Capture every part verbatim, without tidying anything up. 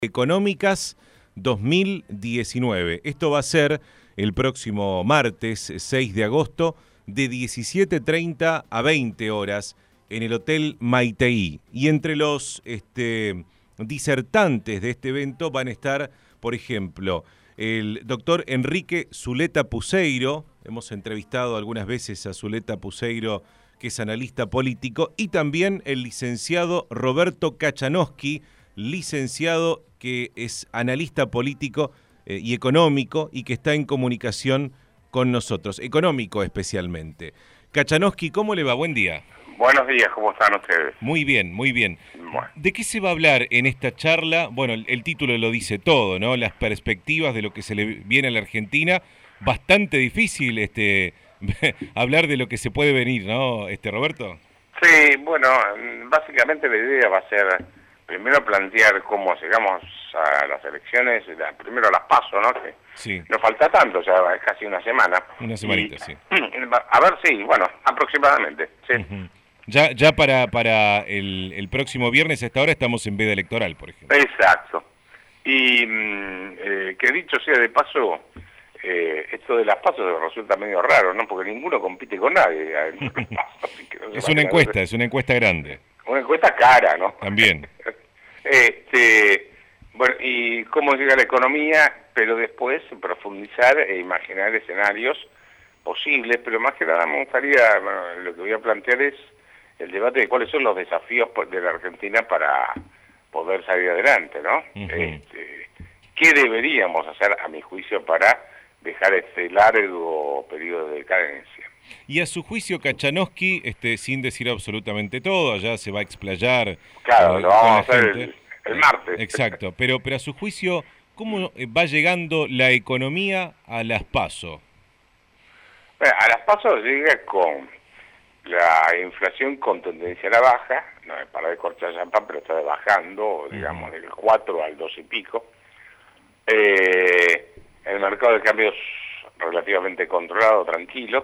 Económicas dos mil diecinueve. Esto va a ser el próximo martes seis de agosto de diecisiete treinta a veinte horas en el Hotel Maitei. Y entre los este, disertantes de este evento van a estar, por ejemplo, el doctor Enrique Zuleta Puseiro. Hemos entrevistado algunas veces a Zuleta Puseiro, que es analista político, y también el licenciado Roberto Kachanowski, licenciado que es analista político eh, y económico y que está en comunicación con nosotros, económico especialmente. Kachanowski, ¿cómo le va? Buen día. Buenos días, ¿cómo están ustedes? Muy bien, muy bien. Bueno. ¿De qué se va a hablar en esta charla? Bueno, el, el título lo dice todo, ¿no? Las perspectivas de lo que se le viene a la Argentina. Bastante difícil este hablar de lo que se puede venir, ¿no, este Roberto? Sí, bueno, básicamente la idea va a ser primero plantear cómo llegamos a las elecciones, la, primero las PASO, ¿no? Que sí. No falta tanto, ya es casi una semana. Una semanita, y, sí. A ver, sí, bueno, aproximadamente, sí. Uh-huh. Ya, ya para, para el, el próximo viernes a esta hora estamos en veda electoral, por ejemplo. Exacto. Y eh, que dicho sea de paso, eh, esto de las PASO resulta medio raro, ¿no? Porque ninguno compite con nadie. No es una encuesta, es una encuesta grande. Una encuesta cara, ¿no? También. este, bueno, y cómo llega la economía, pero después profundizar e imaginar escenarios posibles, pero más que nada me gustaría, bueno, lo que voy a plantear es el debate de cuáles son los desafíos de la Argentina para poder salir adelante, ¿no? Uh-huh. Este, ¿qué deberíamos hacer, a mi juicio, para dejar este largo periodo de decadencia? Y a su juicio, Kachanowski, este, sin decir absolutamente todo, allá se va a explayar. Claro, eh, lo vamos a hacer el, el martes. Exacto, pero, pero a su juicio, ¿cómo va llegando la economía a las PASO? Bueno, a las PASO llega con la inflación con tendencia a la baja, no es para de cortar champán, pero está bajando, digamos, uh-huh. del cuatro al dos y pico. Eh, el mercado de cambios relativamente controlado, tranquilo,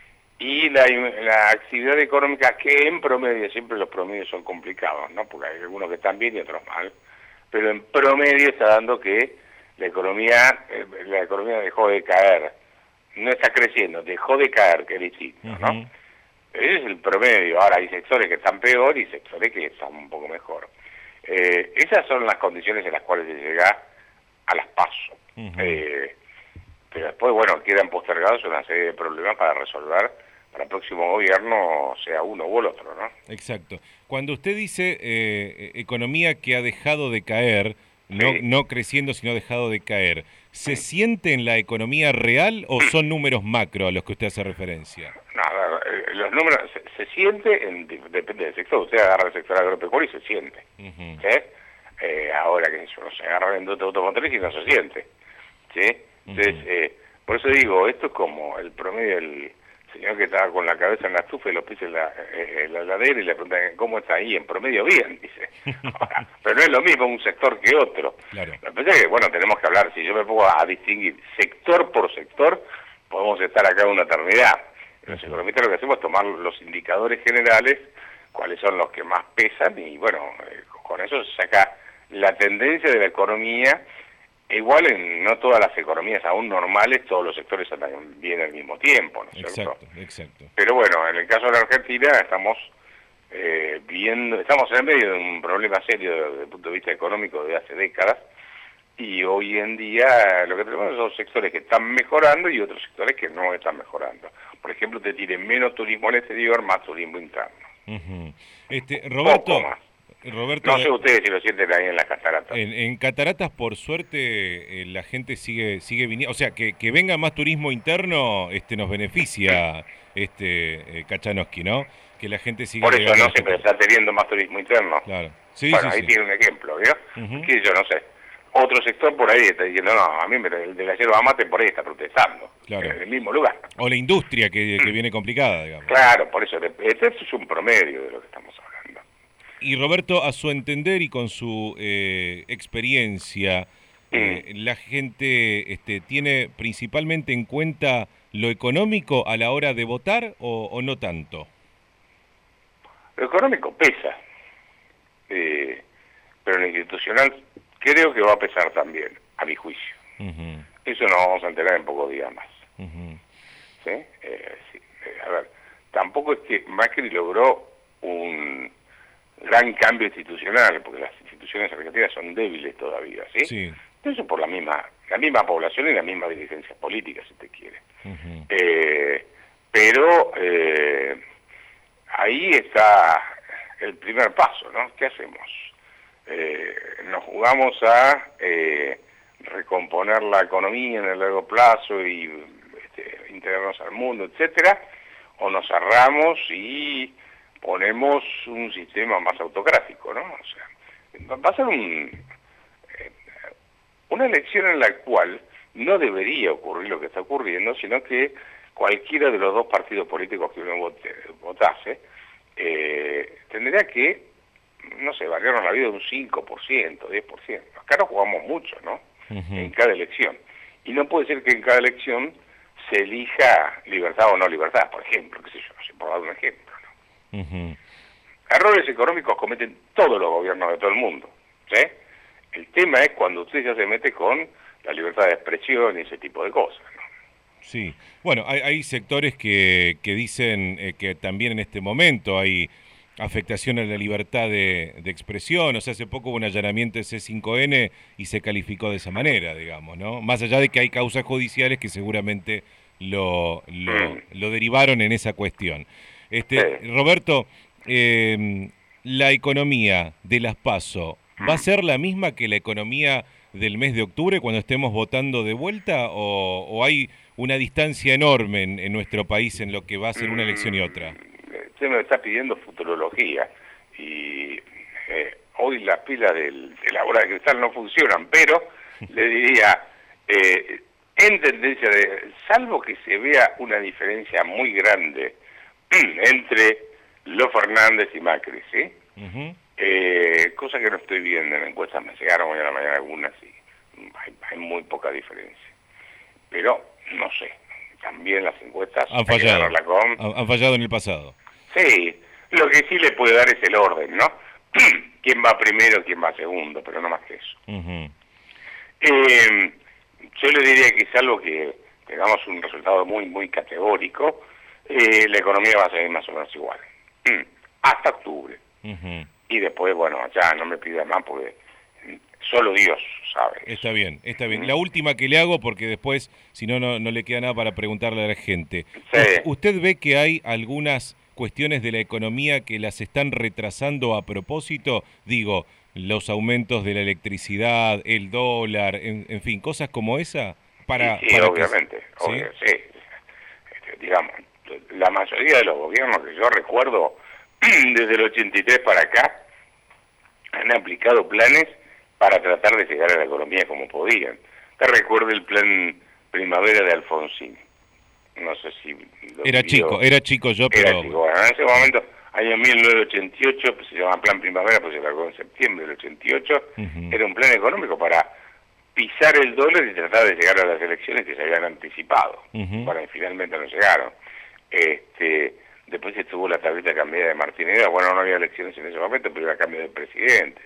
y la, la actividad económica, que en promedio, siempre los promedios son complicados, ¿no? Porque hay algunos que están bien y otros mal, pero en promedio está dando que la economía, eh, la economía dejó de caer, no está creciendo, dejó de caer, que es distinto, ¿no? Uh-huh. Ese es el promedio. Ahora hay sectores que están peor y sectores que están un poco mejor. Eh, esas son las condiciones en las cuales se llega a las PASO. Uh-huh. Eh, pero después, bueno, quedan postergados una serie de problemas para resolver para el próximo gobierno, sea uno u el otro, ¿no? Exacto. Cuando usted dice eh, economía que ha dejado de caer, no, sí. no creciendo, sino dejado de caer, ¿se sí. siente en la economía real o son números macro a los que usted hace referencia? No, no, los números, se, se siente, en, depende del sector, usted agarra el sector agropecuario y se siente, uh-huh. ¿sí? Eh, ahora que eso, no se agarra en industria automotriz y no se siente, ¿sí? Entonces, uh-huh. eh, por eso digo, esto es como el promedio del señor que estaba con la cabeza en la estufa y los pies en la, eh, en la heladera y le preguntan cómo está ahí, en promedio bien, dice. Ahora, pero no es lo mismo un sector que otro. Claro. Lo que pasa es que, bueno, tenemos que hablar, si yo me pongo a distinguir sector por sector, podemos estar acá una eternidad. Los economistas lo que hacemos es tomar los indicadores generales, cuáles son los que más pesan, y bueno, eh, con eso se saca la tendencia de la economía. Igual en no todas las economías aún normales, todos los sectores andan bien al mismo tiempo, ¿no es cierto? Exacto, exacto. Pero bueno, en el caso de la Argentina estamos eh, viendo, estamos en medio de un problema serio desde el punto de vista económico de hace décadas, y hoy en día lo que tenemos son sectores que están mejorando y otros sectores que no están mejorando. Por ejemplo, te tienen menos turismo al exterior, más turismo interno. Uh-huh. Este, Roberto... Poco más. Roberto, no sé ustedes si lo sienten ahí en las cataratas. En, en cataratas, por suerte, eh, la gente sigue sigue viniendo. O sea, que, que venga más turismo interno este nos beneficia, este eh, Kachanowski, ¿no? Que la gente siga... Por eso no siempre está teniendo más turismo interno. Claro. Sí, bueno, sí, ahí sí. tiene un ejemplo, ¿vio? Uh-huh. Que yo no sé. Otro sector por ahí está diciendo, no, a mí el de la yerba mate por ahí está protestando. Claro. En el mismo lugar. O la industria que, que viene complicada, digamos. Claro, por eso. Este es un promedio de lo que estamos hablando. Y Roberto, a su entender y con su eh, experiencia, eh, mm. ¿la gente este, tiene principalmente en cuenta lo económico a la hora de votar o, o no tanto? Lo económico pesa, eh, pero lo institucional creo que va a pesar también, a mi juicio. Uh-huh. Eso nos vamos a enterar en pocos días más. Uh-huh. ¿Sí? Eh, sí. Eh, a ver, tampoco es que Macri logró un gran cambio institucional, porque las instituciones argentinas son débiles todavía, ¿sí? Sí. Eso por la misma, la misma población y la misma dirigencia política, si te quiere. Uh-huh. Eh, pero eh, ahí está el primer paso, ¿no? ¿Qué hacemos? Eh, nos jugamos a eh, recomponer la economía en el largo plazo y este, integrarnos al mundo, etcétera, o nos cerramos y ponemos un sistema más autocrático, ¿no? O sea, va a ser un, eh, una elección en la cual no debería ocurrir lo que está ocurriendo, sino que cualquiera de los dos partidos políticos que uno vote, votase eh, tendría que, no sé, variarnos la vida de un cinco por ciento, diez por ciento. Acá no jugamos mucho, ¿no? Uh-huh. En cada elección. Y no puede ser que en cada elección se elija libertad o no libertad, por ejemplo, qué sé yo, si por dar un ejemplo, ¿no? Uh-huh. Errores económicos cometen todos los gobiernos de todo el mundo, ¿sí? El tema es cuando usted ya se mete con la libertad de expresión y ese tipo de cosas, ¿no? Sí, bueno, hay, hay sectores que, que dicen eh, que también en este momento hay afectación a la libertad de, de expresión. O sea, hace poco hubo un allanamiento de C cinco N y se calificó de esa manera, digamos, ¿no? Más allá de que hay causas judiciales que seguramente lo, lo, mm. lo derivaron en esa cuestión. Este, sí. Roberto, eh, la economía de las PASO, ¿va a ser la misma que la economía del mes de octubre cuando estemos votando de vuelta o, o hay una distancia enorme en, en nuestro país en lo que va a ser una elección y otra? Usted me está pidiendo futurología y eh, hoy las pilas del, de la bola de cristal no funcionan, pero le diría, eh, en tendencia de, salvo que se vea una diferencia muy grande entre los Fernández y Macri, ¿sí? Uh-huh. Eh, cosa que no estoy viendo en encuestas, me llegaron hoy a la mañana algunas y hay, hay muy poca diferencia. Pero, no sé, también las encuestas han fallado, la con... han fallado en el pasado. Sí, lo que sí le puede dar es el orden, ¿no? Quién va primero, quién va segundo, pero no más que eso. Uh-huh. eh, yo le diría que salvo que tengamos un resultado muy, muy categórico, eh, la economía va a seguir más o menos igual. Mm, hasta octubre. Uh-huh. Y después, bueno, ya no me pida más porque solo Dios sabe. Está bien, está bien. ¿Mm? La última que le hago, porque después, si no, no, no le queda nada para preguntarle a la gente. Sí. ¿Usted ve que hay algunas cuestiones de la economía que las están retrasando a propósito? Digo, los aumentos de la electricidad, el dólar, en, en fin, cosas como esa. Para, sí, sí para obviamente, que... obvio, ¿sí? sí. Este, digamos, la mayoría de los gobiernos que yo recuerdo, desde el ochenta y tres para acá, han aplicado planes para tratar de llegar a la economía como podían. Te recuerdo el plan Primavera de Alfonsín. No sé si... Lo era vivió. chico, era chico yo, pero... Era chico. Bueno, en ese momento, año mil novecientos ochenta y ocho, pues se llama Plan Primavera, pues se largó en septiembre del ochenta y ocho. Uh-huh. Era un plan económico para pisar el dólar y tratar de llegar a las elecciones que se habían anticipado. Uh-huh. Bueno, y finalmente no llegaron. Este... Después estuvo la tableta cambiada de Martínez. Bueno, no había elecciones en ese momento, pero era cambio de presidentes.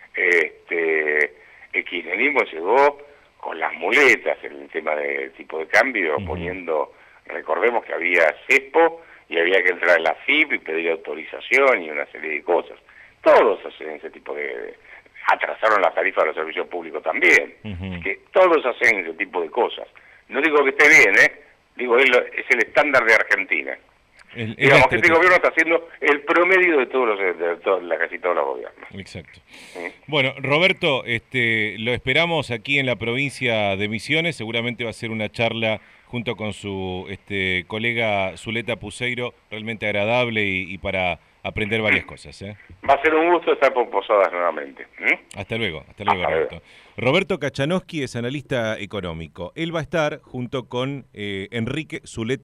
Este, el kirchnerismo llegó con las muletas en el tema del tipo de cambio, uh-huh. poniendo, recordemos que había cepo y había que entrar en la F I P y pedir autorización y una serie de cosas. Todos hacen ese tipo de... Atrasaron las tarifas de los servicios públicos también. Uh-huh. Que todos hacen ese tipo de cosas. No digo que esté bien, ¿eh? Digo, es, lo, es el estándar de Argentina. El, el Digamos que este gobierno está haciendo el promedio de todos los, de todos, la, casi todos los gobiernos. Exacto. ¿Sí? Bueno, Roberto, este, lo esperamos aquí en la provincia de Misiones. Seguramente va a ser una charla junto con su este, colega Zuleta Puseiro, realmente agradable y, y para aprender varias cosas. ¿eh? Va a ser un gusto estar por Posadas nuevamente. ¿Mm? Hasta luego, hasta luego, hasta Roberto. Luego. Roberto Kachanowski es analista económico. Él va a estar junto con eh, Enrique Zuleta